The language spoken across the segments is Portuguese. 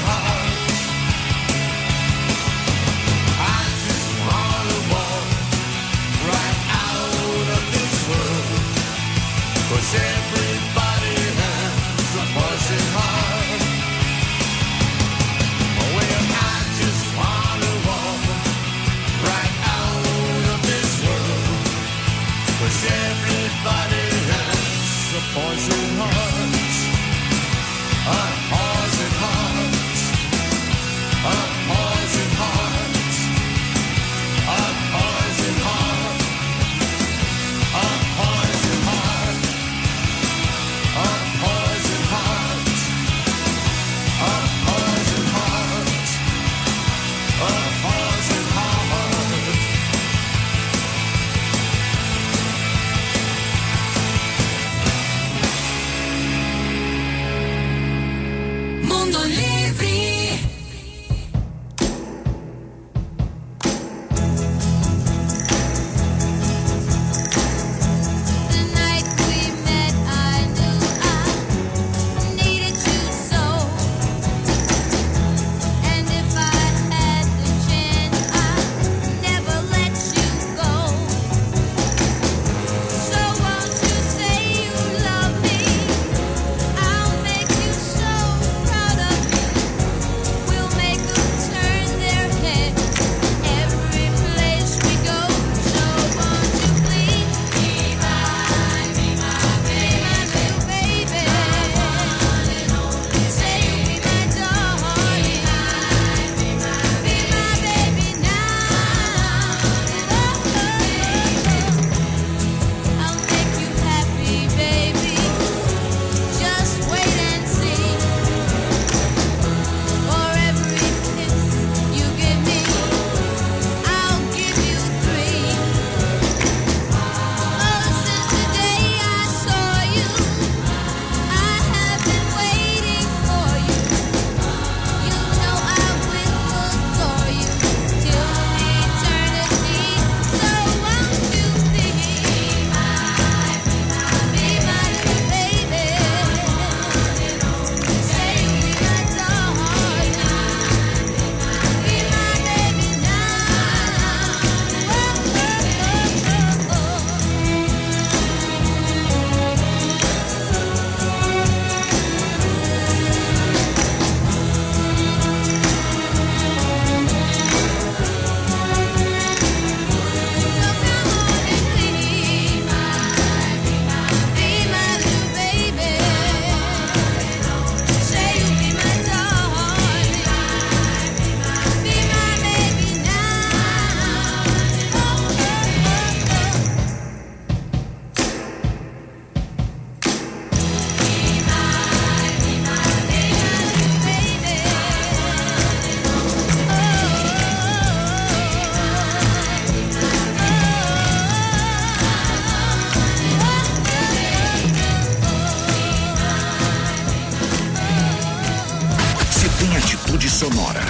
Sonora.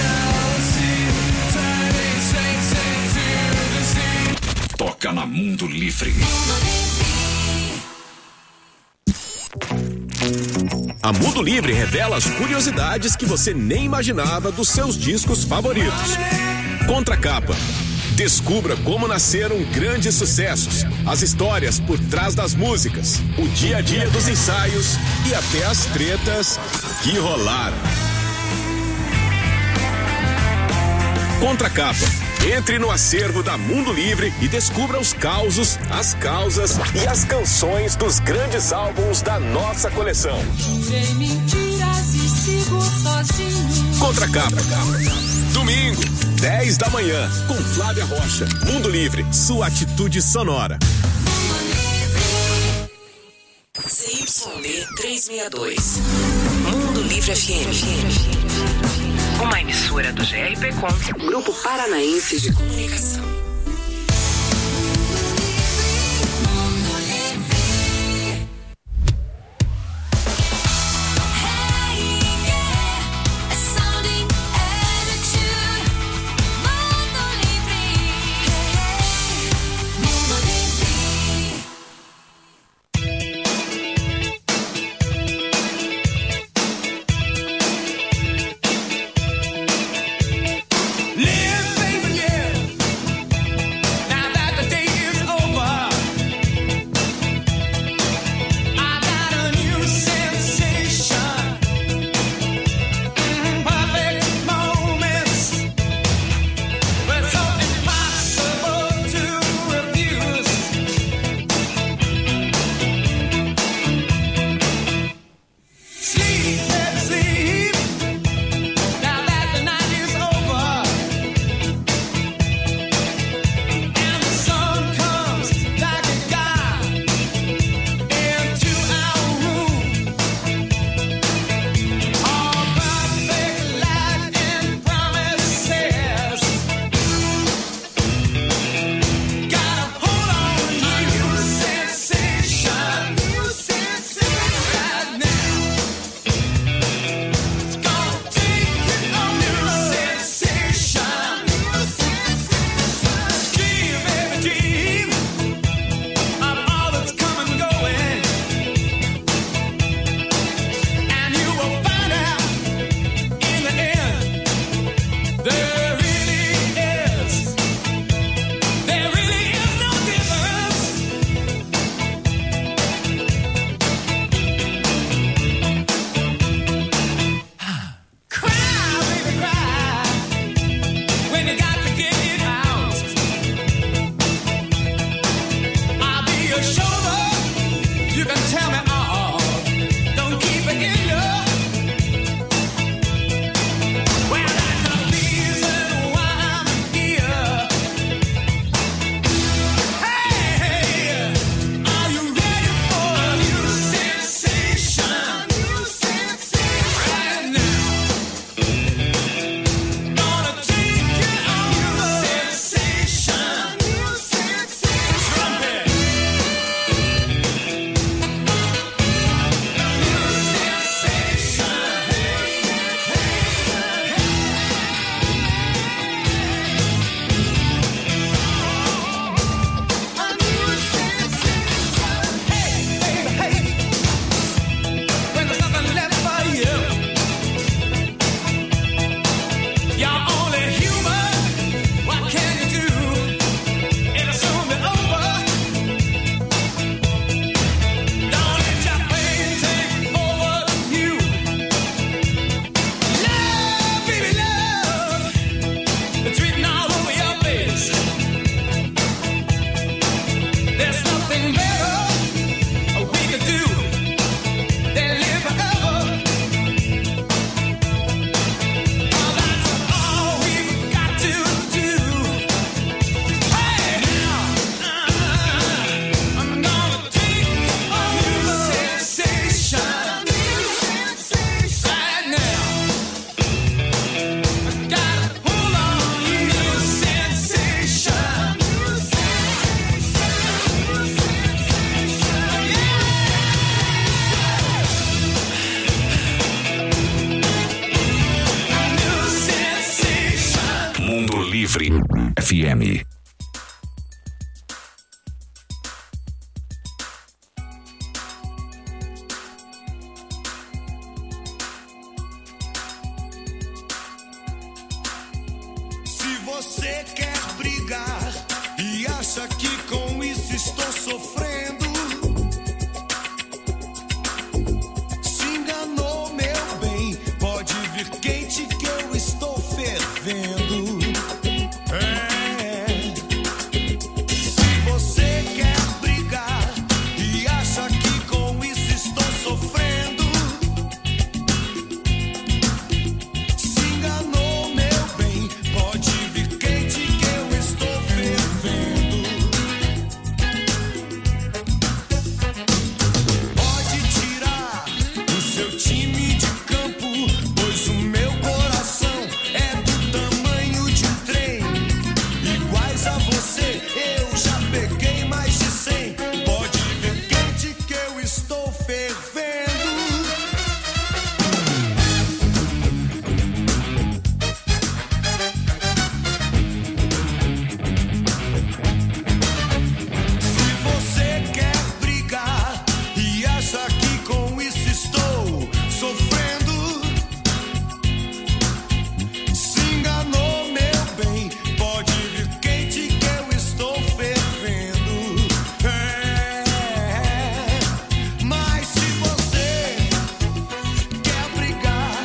Toca na Mundo Livre. A Mundo Livre revela as curiosidades que você nem imaginava dos seus discos favoritos. Contracapa. Descubra como nasceram grandes sucessos, as histórias por trás das músicas, o dia a dia dos ensaios e até as tretas que rolaram. Contracapa. Entre no acervo da Mundo Livre e descubra os causos, as causas e as canções dos grandes álbuns da nossa coleção. Contracapa. Domingo, 10 da manhã, com Flávia Rocha. Mundo Livre, sua atitude sonora. CYD 362. Mundo Livre FM. Uma emissora do GRPcom, Grupo Paranaense de Comunicação. FM. Se você quer brigar e acha que com isso estou sofrendo, se enganou, meu bem. Pode vir quente que eu estou fervendo. Se você quer brigar e acha que com isso estou sofrendo, se enganou, meu bem. Pode vir quente que eu estou fervendo. Pode tirar o seu time de campo, pois o meu coração é do tamanho de um trem. Iguais a você, eu já peguei mais de 100. Pode vir quente que eu estou fervendo. Se você quer brigar e acha que com isso estou sofrendo, se enganou, meu bem. Pode vir quente que eu estou fervendo. Mas se você quer brigar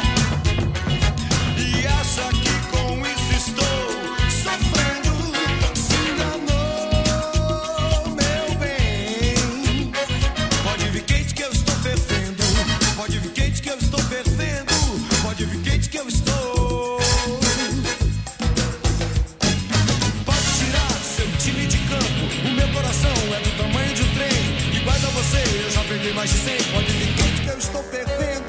e acha que com isso estou sofrendo, se enganou, meu bem. Pode vir quente que eu estou fervendo. Pode vir quente que eu estou fervendo. Pode vir quente que eu estou. Pode tirar seu time de campo, o meu coração é do tamanho de um trem. Iguais a você, eu já peguei mais de 100. Pode vir quente que eu estou fervendo.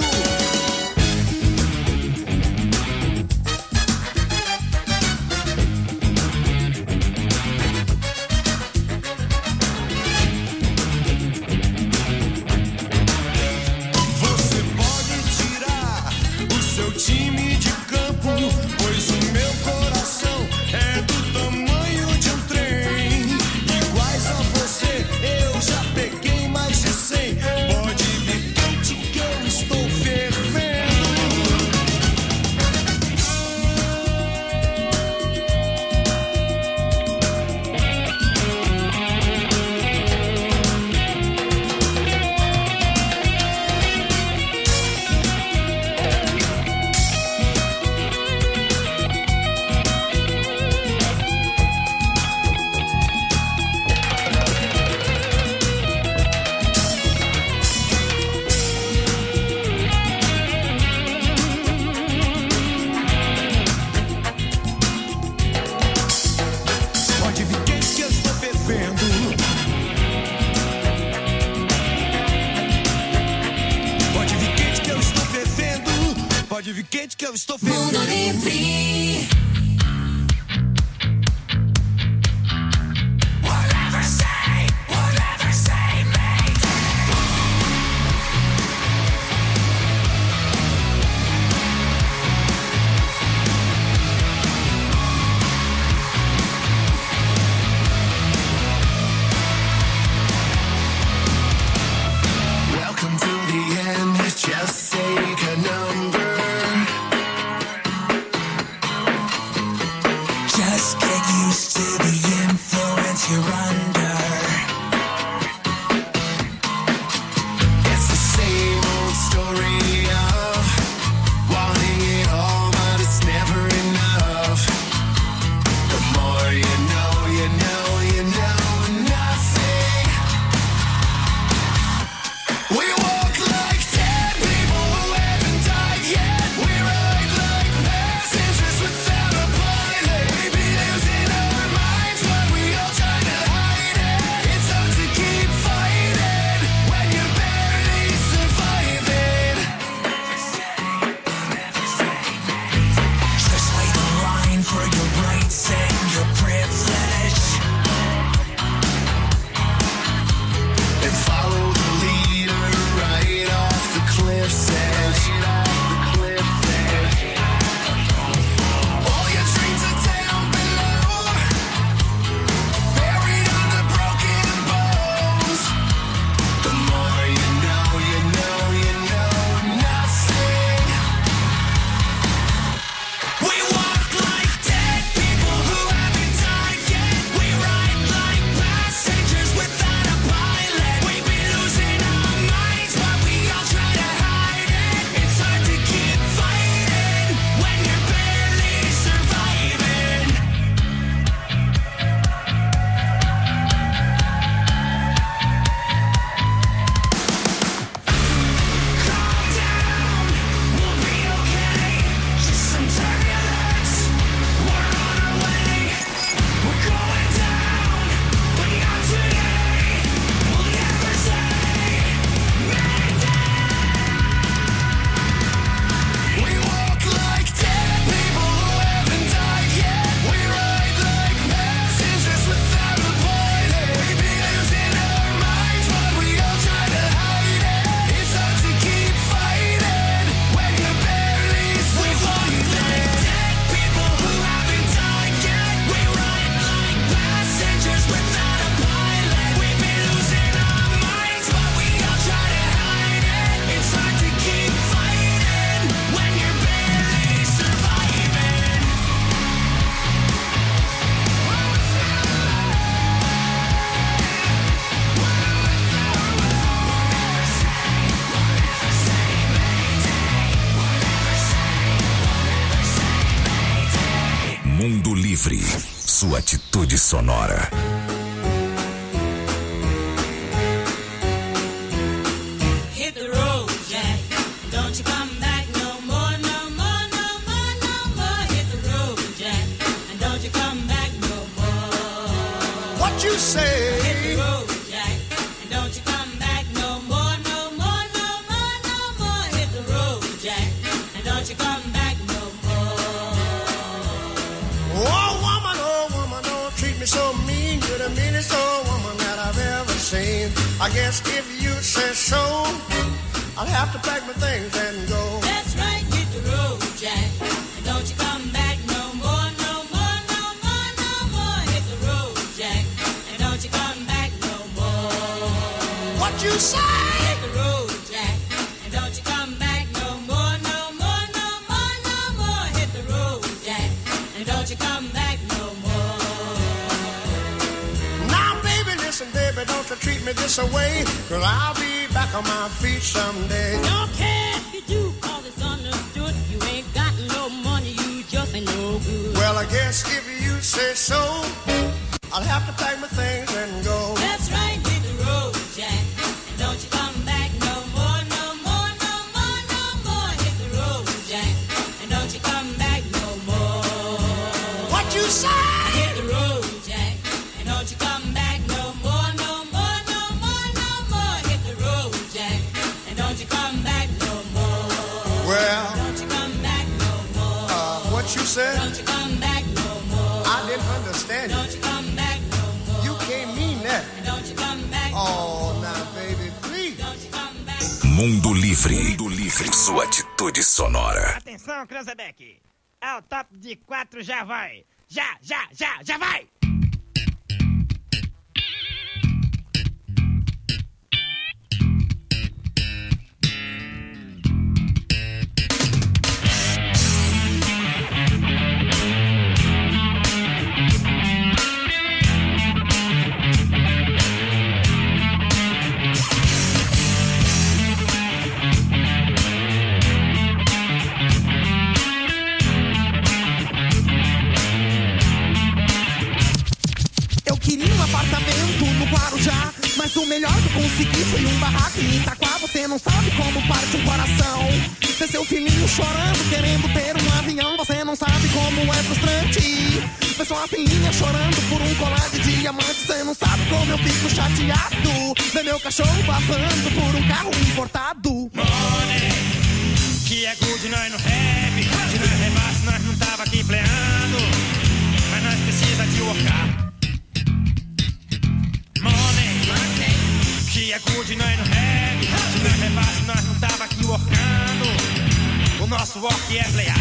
Você pode tirar o seu time de campo, pois o meu coração é do tamanho de um trem. Iguais a você, eu já peguei mais de 100. Pode vir quente que eu estou fervendo. Pode vir quente que eu estou fervendo. Pode vir quente que eu estou fervendo. Pode vir quente que eu estou fervendo. Mundo Livre. Welcome to the end. Just take a number. Just get used to the influence you're under. It's the same old story of wanting it all, but it's never enough. The more you know, you know, you know nothing. We walk like dead people who haven't died yet. We ride like passengers without a pilot. Maybe losing our minds. Livre, sua atitude sonora. Hit the road, Jack. Don't you come back no more, no more, no more, no more. Hit the road, Jack. And don't you come back no more. What you say? Hit the road, Jack. And don't you come back no more, no more, no more, no more. Hit the road, Jack. And don't you come back no more. Oh woman, don't treat me so mean. You're the meanest old woman that I've ever seen. I guess if you say so, I'll have to pack my things and go. That's right, hit the road, Jack. And don't you come back no more, no more, no more, no more. Hit the road, Jack. And don't you come back no more. What you say? Hit the road, Jack. And don't you come back no more, no more, no more, no more. Hit the road, Jack. And don't you come back no more. Now baby, listen baby, don't you treat me this away, 'cause I'll be back on my feet someday. Don't care if you do, call this understood. You ain't got no money, you just ain't no good. Well, I guess if you say so, I'll have to pack my things and go. That's right, hit the road, Jack. And don't you come back no more, no more, no more, no more. Hit the road, Jack. And don't you come back no more. What you say? Hit the road, Jack. And don't you come back no more, no more, no more, no more. Hit the road, Jack. And don't you come back no more. Well, Don't you come back no more. what you said? Don't you come back no more. I didn't understand Don't you. you come back no more. You can't mean that. And don't you come back no Oh, now baby, please. Don't you come back. Mundo Livre. Mundo Livre, sua atitude sonora. Atenção, Cranzebeck. Ao top de 4 já vai. Já vai. Eu queria um apartamento no Guarujá, mas o melhor que eu consegui foi um barraco em Itaquá. Você não sabe como parte um coração. Ver seu filhinho chorando, querendo ter um avião. Você não sabe como é frustrante. Ver sua filhinha chorando por um colar de diamante. Você não sabe como eu fico chateado. Ver meu cachorro babando por um carro importado. Money, que é good, nós não rap. Se nós rebasse, nós não tava aqui pleando. Mas nós precisa de workar. Money, que é good, nós não rap. Se nós rebasse, nós não tava aqui workando. O nosso work é playar.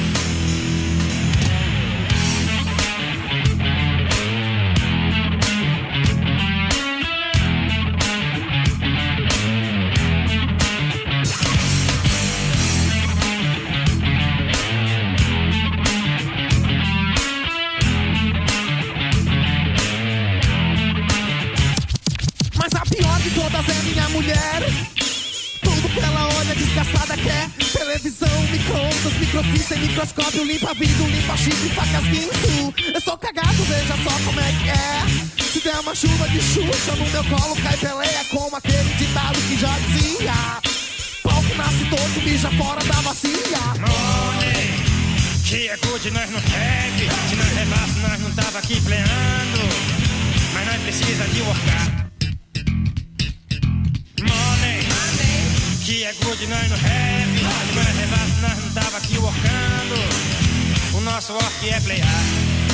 Mas a pior de todas é minha mulher. Tudo que ela olha desgraçada quer. Televisão, micro-ondas, microfície, microscópio, limpa vidro, limpa chifre, facas, guinso. Eu sou cagado, veja só como é que é. Se der uma chuva de Xuxa no meu colo cai peleia, como aquele ditado que já dizia: pau que nasce todo, mija fora da bacia. Money, que é good, nós não rap. Se nós rebasse, nós não tava aqui pleando. Mas nós precisa de workar. Money, que é good, nós não rap. Se nós rebasse, nós não tava aqui workando. O nosso work é playar.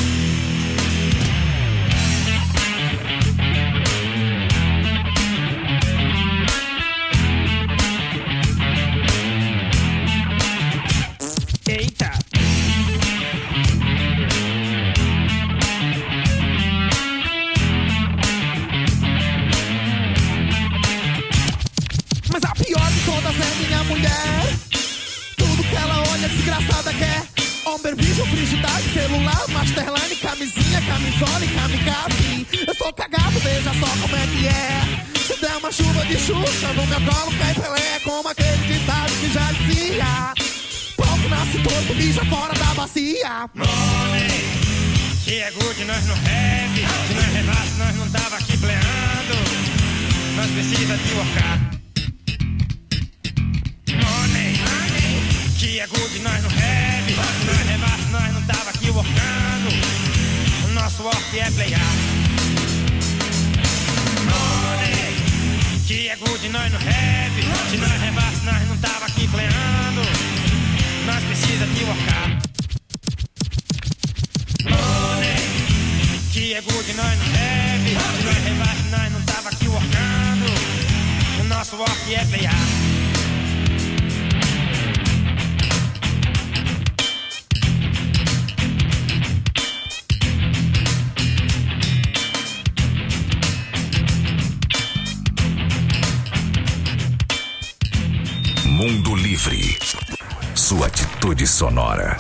Eita! Mas a pior de todas é minha mulher. Tudo que ela olha desgraçada quer. Homem, bicho, frigidário, celular, masterline, camisinha, camisola e kamikaze. Eu sou cagado, veja só como é que é. Se der uma chuva de Xuxa no meu colo cai Pelé, como aquele ditado que já dizia: pau que nasce torto, mija fora da bacia. Money, Que é good, nós não heavy. Se nós revasse, nós não tava aqui pleando. Nós precisa de workar. Money. Que é good, nós não heavy. Se nós revasse, nós não tava aqui workando. O nosso work é playar. Money. Que é good, nós não heavy. Se nós revasse, nós não tava aqui pleando. Nós precisa de workar. Que é good, nós não heavy. Se nós revasse, nós não tava aqui workando. O nosso work é playar. Mundo Livre. Sua atitude sonora.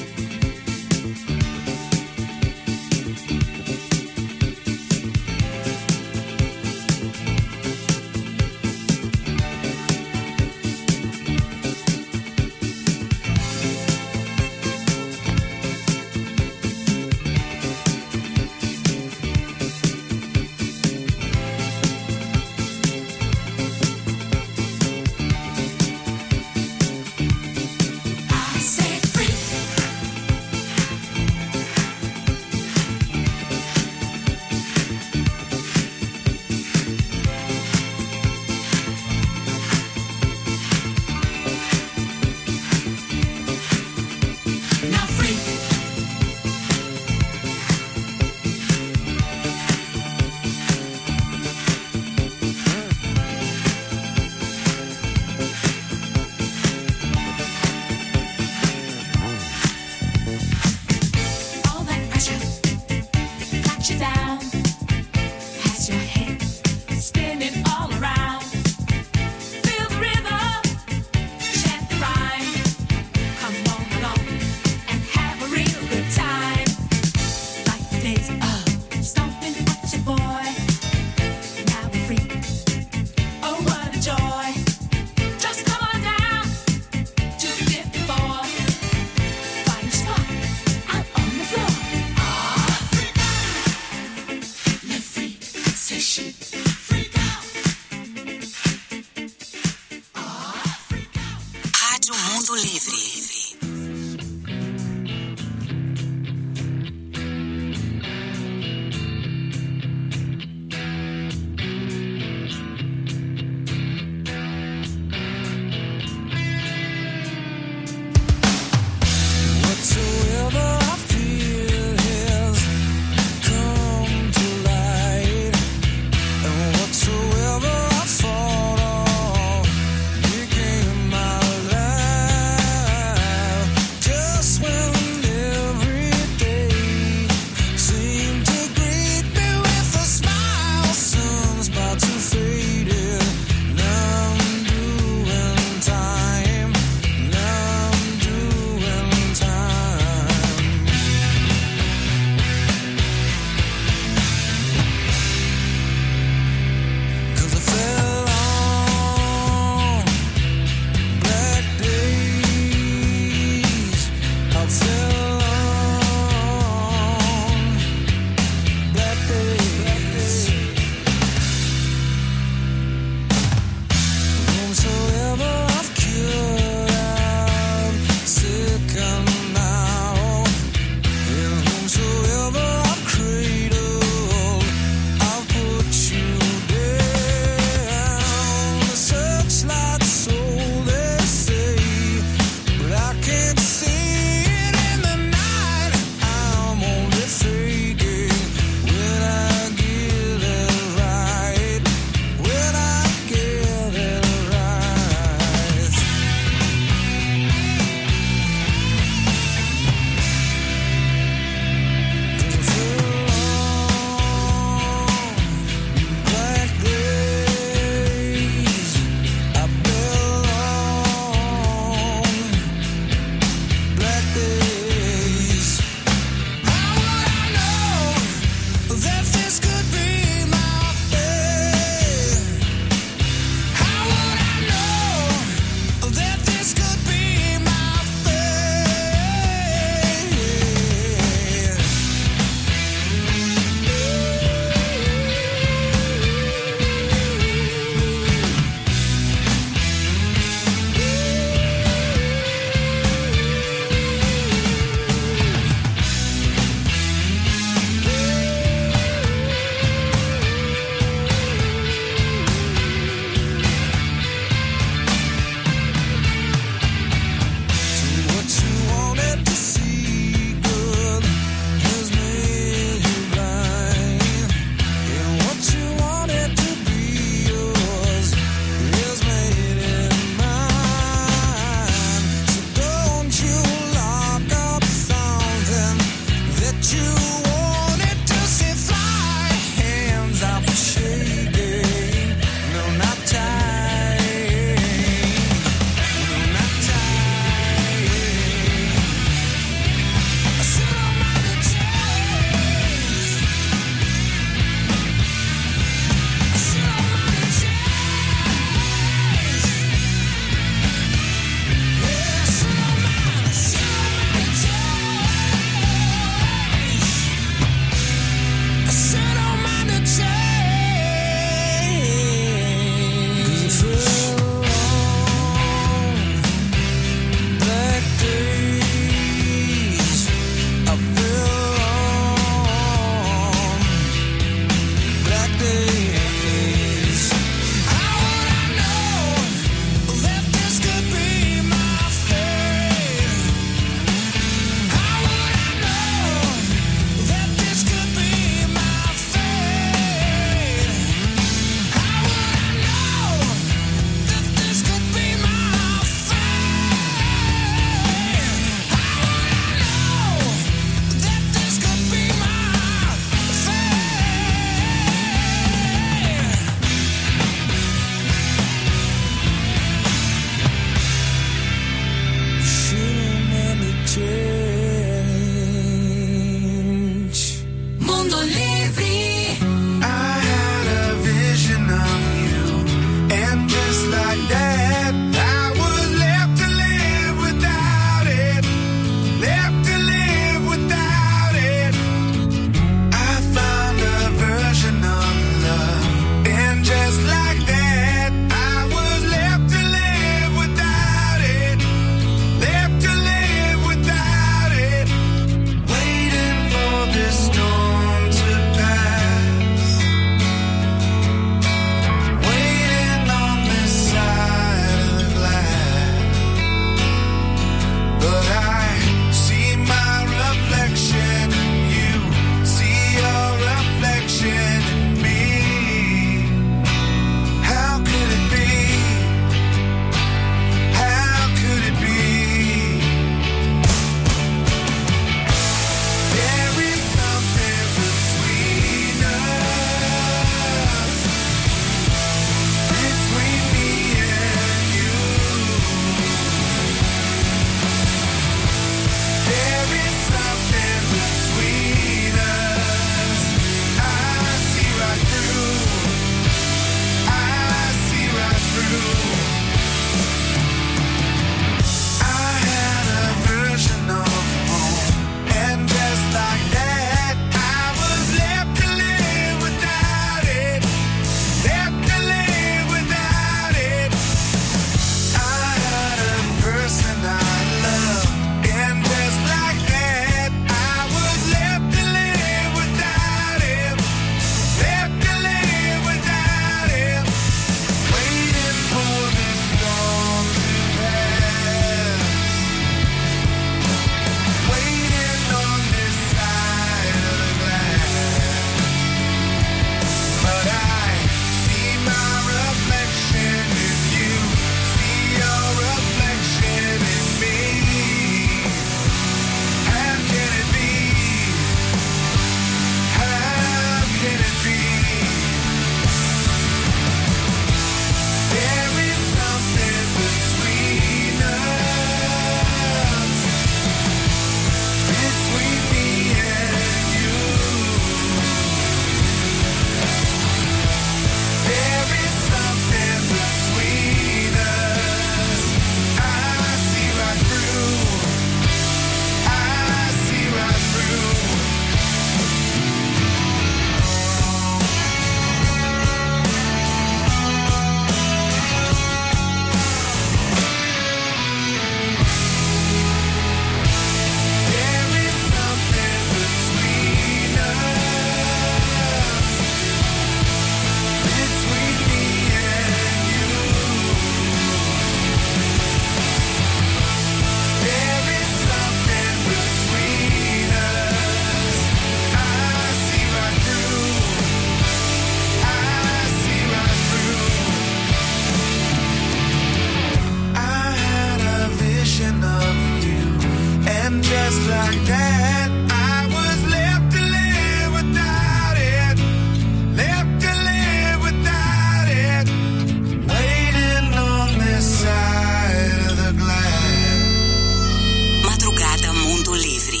like that. I was left to live without it. Left to live without it. Waiting on this side of the glass. Madrugada Mundo Livre.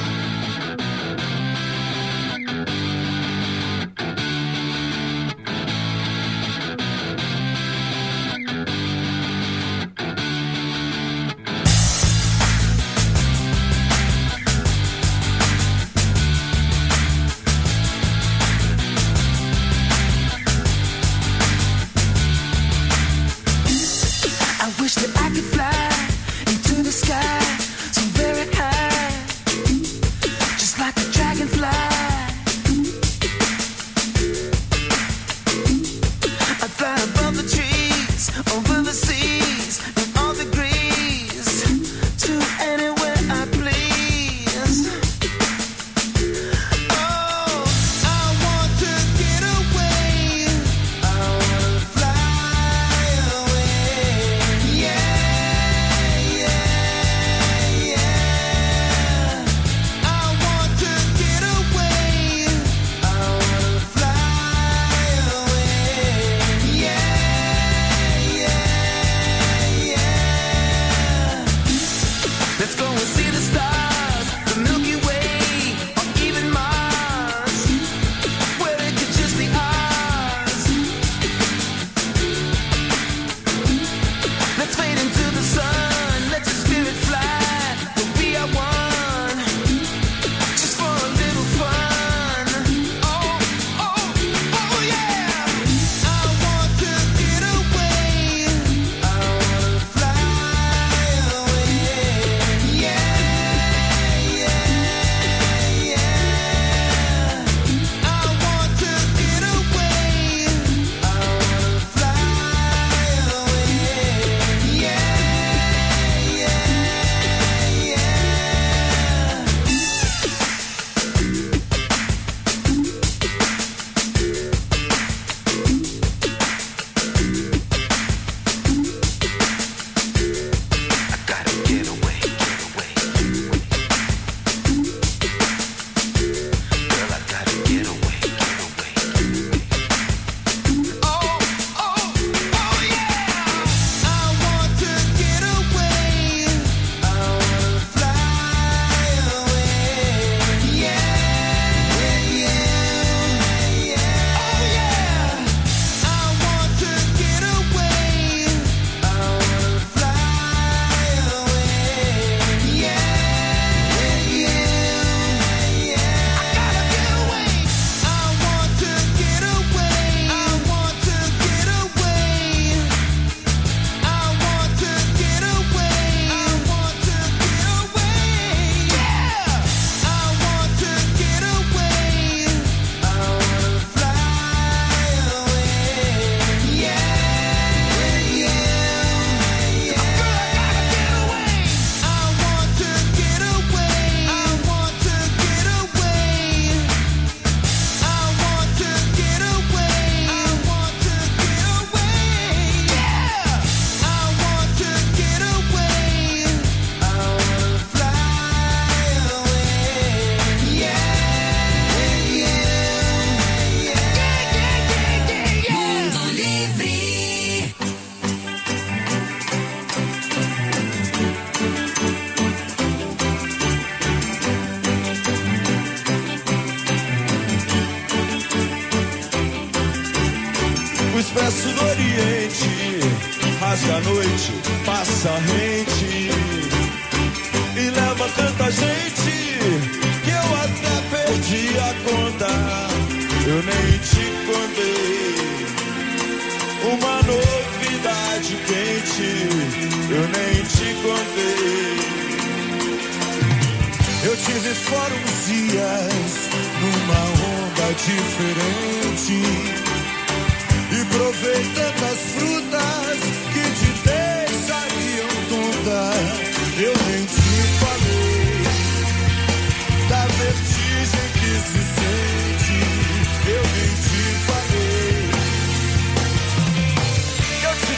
I wish that I could fly into the sky so very high, just like a dragonfly. I'd fly above the trees, over the seas, in all degrees, to anywhere I please. Oh, I want to get away. I want to fly away. Yeah, yeah, yeah. I want to get away. I want to fly away. Yeah, yeah, yeah. Let's go and see the stars, the Milky Way, or even Mars, where it could just be ours. Let's fade into the sun, let your spirit fly, we'll be our one, just for a little fun. Oh, oh, oh yeah. I want to get away. I want to fly away. Yeah, yeah, yeah. I want to get away. I want to fly away. Yeah, yeah, yeah. I gotta get away, get away. Girl, I gotta get away, get away. Oh, oh, oh yeah. I want to get away. I want to fly away. Yeah, yeah, yeah. Oh yeah. I want to get away. I want to fly away. Yeah, yeah, yeah. I gotta get away. I want to get away. I want to get away. I want to get away. I want to get away. Yeah. I want to get away. I want to fly away. Yeah, yeah, yeah. Girl, I gotta get away. I want to get away. I want to get away. I want to get away. I want to get away. Yeah. I want to get away. I want to fly away. Yeah, yeah, yeah, yeah, yeah. Mundo Livre. O expresso do Oriente rasga a noite, passa rente e leva tanta gente que eu até perdi a conta. Eu nem te contei uma novidade quente. Eu nem te contei. Eu tive fora uns dias numa onda diferente. E provei tantas frutas que te deixariam tonta. Eu nem te falei da vertigem que se sente. Eu nem te falei. Eu te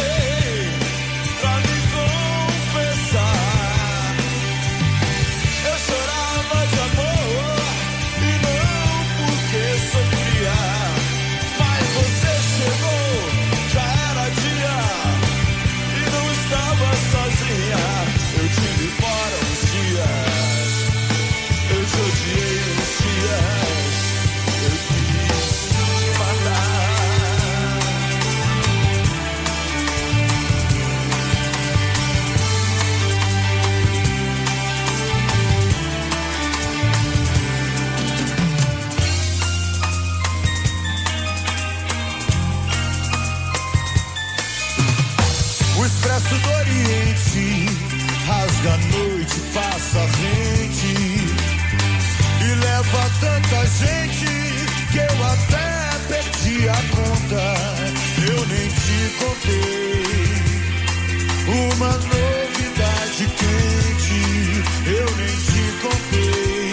procurei pra me confessar. que a noite passa rente e leva tanta gente que eu até perdi a conta. Eu nem te contei uma novidade quente, eu nem te contei.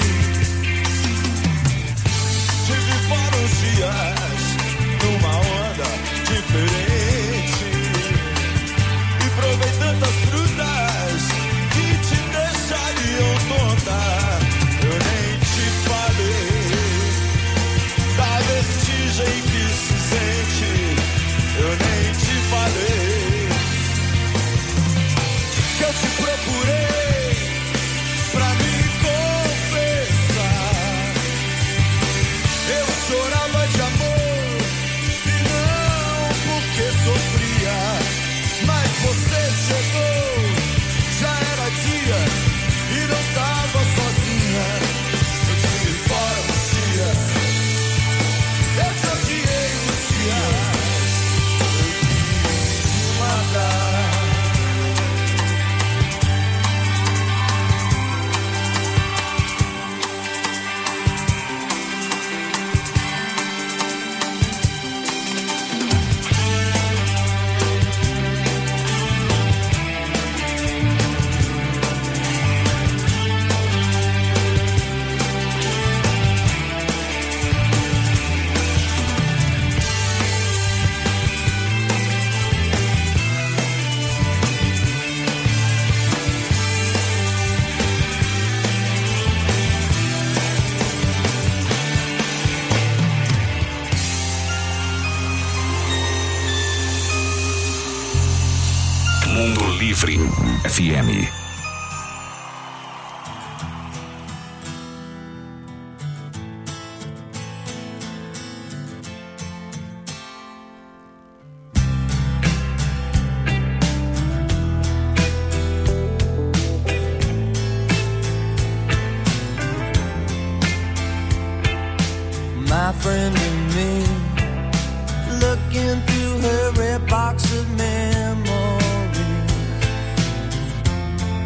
Tive vários dias numa onda diferente e provei tantas frutas que te deixariam tonta. Eu nem te falei da vertigem que se sente, eu nem te falei que eu te procurei pra me confessar. Eu chorava de amor e não porque sofria, mas você chegou, já era dia e não tava sozinha. Eu tive fora uns dias, eu te odiei uns dias, eu quis te matar. Mundo Livre FM. My friend and me, looking through her red box of memories.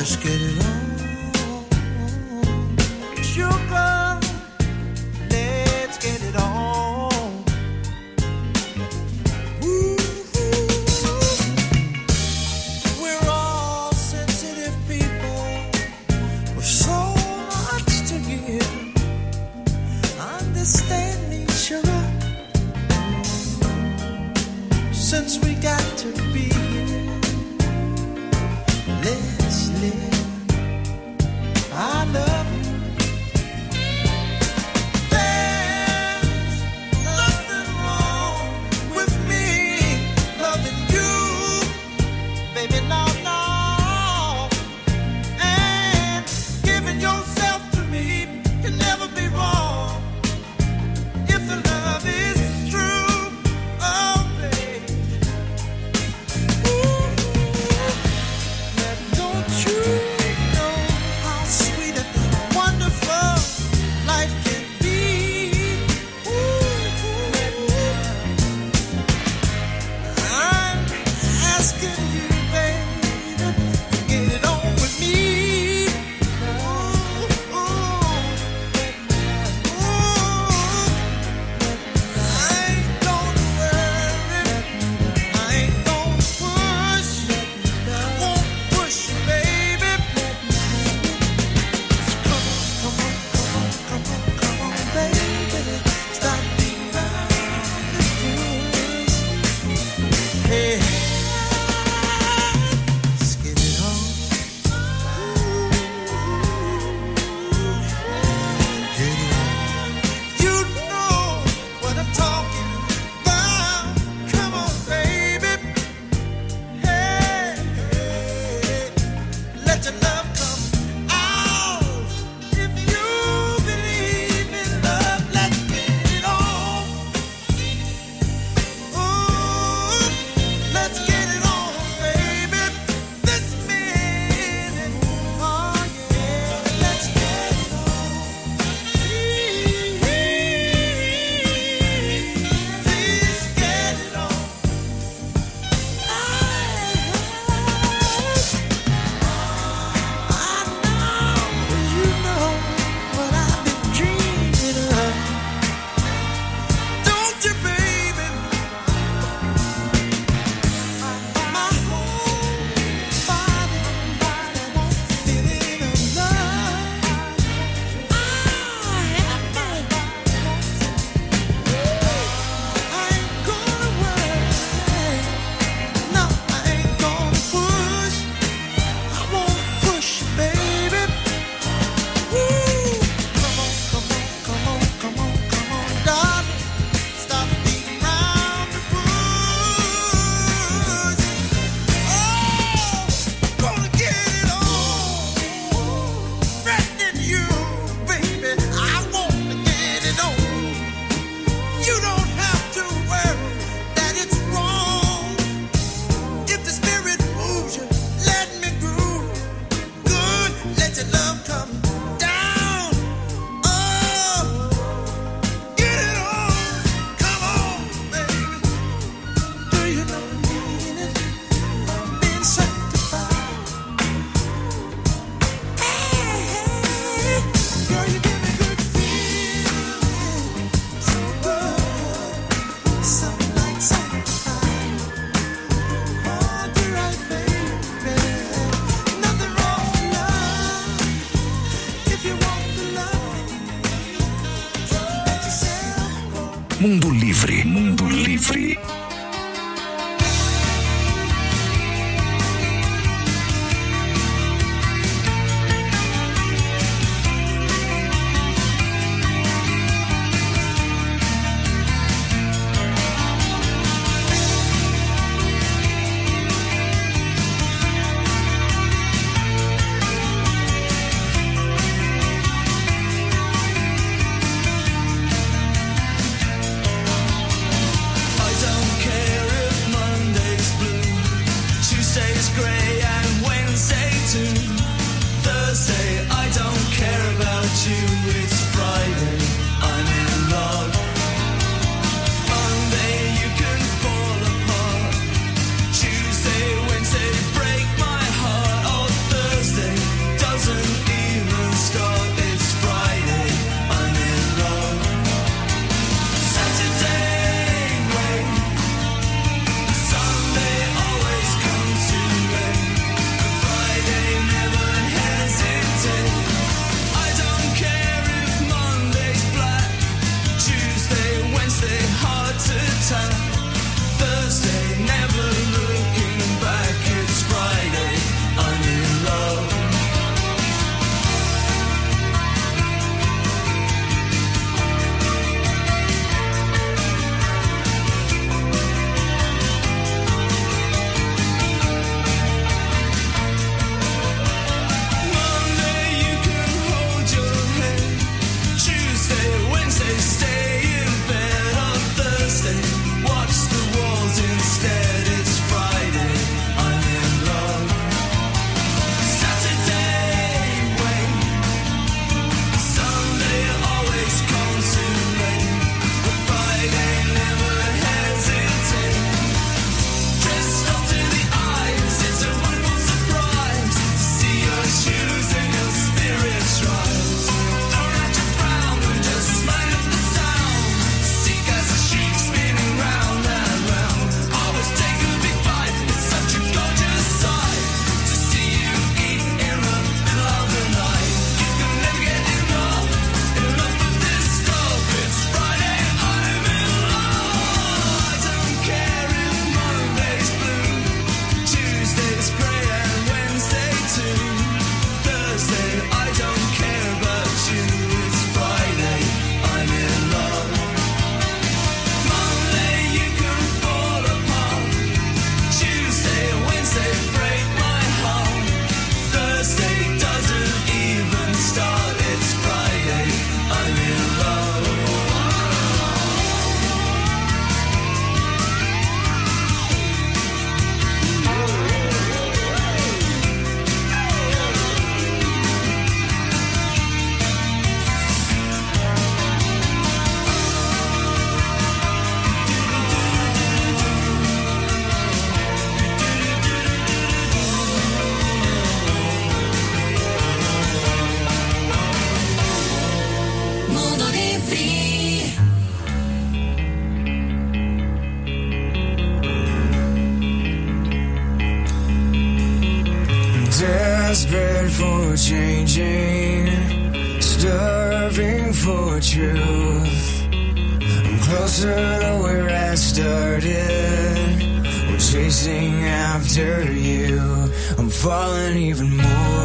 Let's get it on. Sugar, let's get it on. Ooh, we're all sensitive people with so much to give. Understand me, sugar, since we got to be here. Let's live. I love you. There's nothing wrong with me loving you, baby. No, no. And giving yourself to me can never be wrong if the love is true. Oh, baby. Ooh, now don't you know how sweet and wonderful life can be? Ooh, I'm asking you, baby, to get it on with me. Ooh, I ain't gonna worry, I ain't gonna push, I won't push you, baby. Come on, baby, stop being ridiculous. Hey, let's get it on. Get it on. You know what I'm talking about. Come on, baby. Hey, let your love come out. If you believe in love, let's get it on. Ooh, let's get it on, baby. This minute, oh yeah, let's get it on. Please get it on. I know you know what I've been dreaming of. Don't you, baby? My whole body feeling of love. I ain't gonna worry. No, I ain't gonna push. I won't push you, baby. Woo! Come on, darling. Stop beating round the bush. Oh, gonna get it on. Threatening you, baby. I wanna get it on. You don't have to worry that it's wrong. If the spirit moves you, let me groove. Good, let your love come down. Oh, get it on. Come on, baby. Do you know I mean it? I'm being sanctified. Hey, girl, you give me good feeling. So good, something like sanctified. Oh, do right, baby. Nothing wrong with love. If you want the love, let yourself go. Mundo Livre. Mundo Livre. I don't care if Monday's blue, Tuesday's grey, and Wednesday too. Thursday, I don't care about you. It's Friday, I'm in love. Monday, you can fall apart. Tuesday, Wednesday, break my heart. Oh, Thursday, Desperate for changing, starving for truth. I'm closer to where I started. We're chasing after you. I'm falling even more